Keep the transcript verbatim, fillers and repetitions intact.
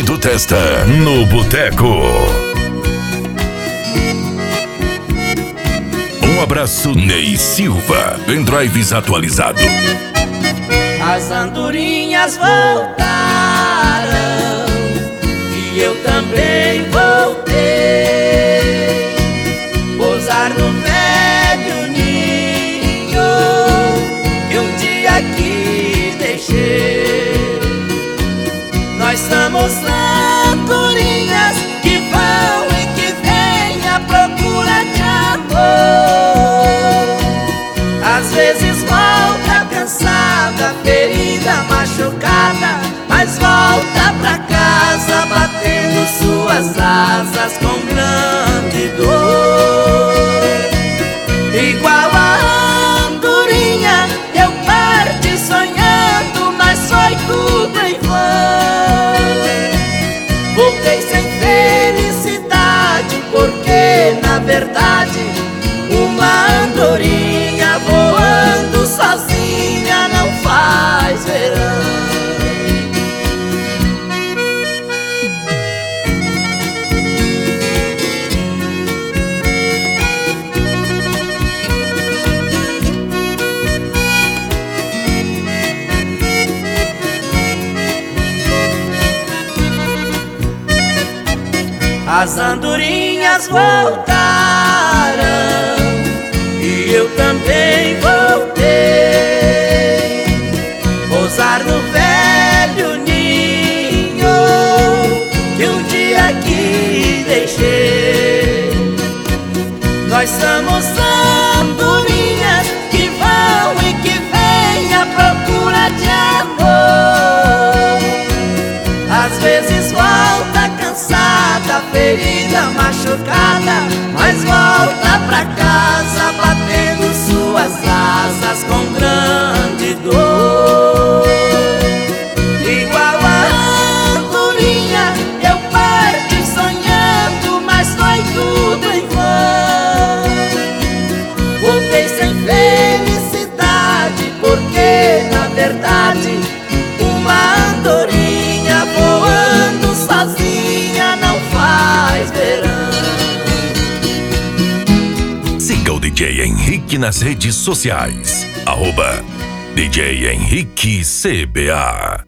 do Testa no Boteco. Um abraço, Ney Silva, pendrives atualizado. As andorinhas voltaram e eu também voltei. Pousar no velho ninho que um dia aqui deixei. Nós somos andorinhas que vão e que vêm à procura de amor. Às vezes volta cansada, ferida, machucada, mas volta pra casa batendo suas asas com grande dor. Igual a andorinha eu parti sonhando, mas foi tudo em vão. Voltei sem felicidade, porque na verdade uma andorinha voando sozinha não faz verão. As andorinhas voltaram e eu também voltei. Pousar no velho ninho que um dia aqui deixei. Nós somos andorinhas que vão e que vêm à procura de amor. Às vezes volta cansada, ferida, machucada, mas volta pra casa batendo suas asas com grande dor. Igual a andorinha eu parti sonhando, mas foi tudo em vão. Voltei sem felicidade, porque na verdade uma andorinha voando sozinha não faz verão. Siga o D J Henrique nas redes sociais. Arroba D J Henrique C B A.